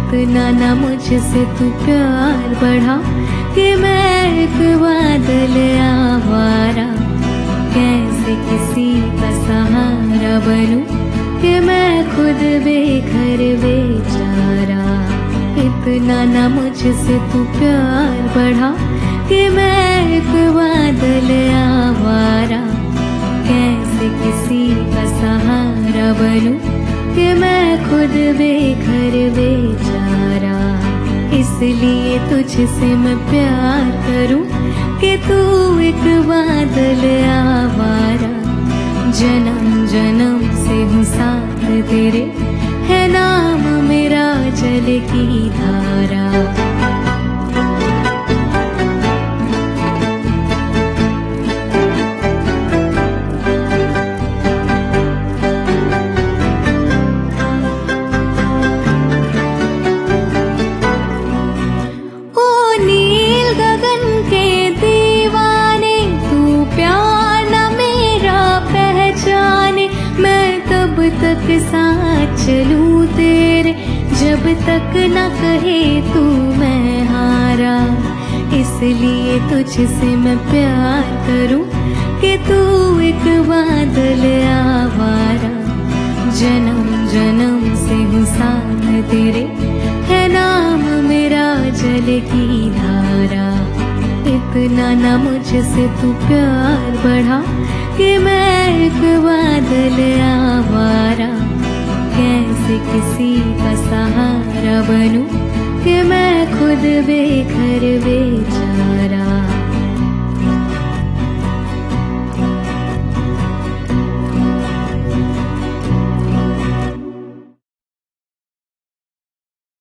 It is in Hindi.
इतना ना मुझसे तू प्यार बढ़ा कि मैं एक बादल आवारा। कैसे किसी का सहारा बनूं कि मैं खुद बेघर बेचारा। इतना ना मुझसे तू प्यार बढ़ा कि मैं एक बादल आवारा। कैसे किसी का सहारा बनूं कि मैं खुद बेघर बेचारा। इसलिए तुझसे मैं प्यार करूं कि तू एक बादल आवारा। जन्म जन्म से हूँ साथ तेरे, है नाम मेरा जल की धारा। तक साथ चलूं तेरे, जब तक न कहे तू मैं हारा। इसलिए तुझसे मैं प्यार करूं कि तू एक बादल आवारा। जन्म जन्म से हूँ साथ तेरे, है नाम मेरा जल की धारा। इतना ना मुझसे तू प्यार बढ़ा कि मैं एक बादल आवारा। कैसे किसी का सहारा बनूं कि मैं खुद बेघर बेचारा।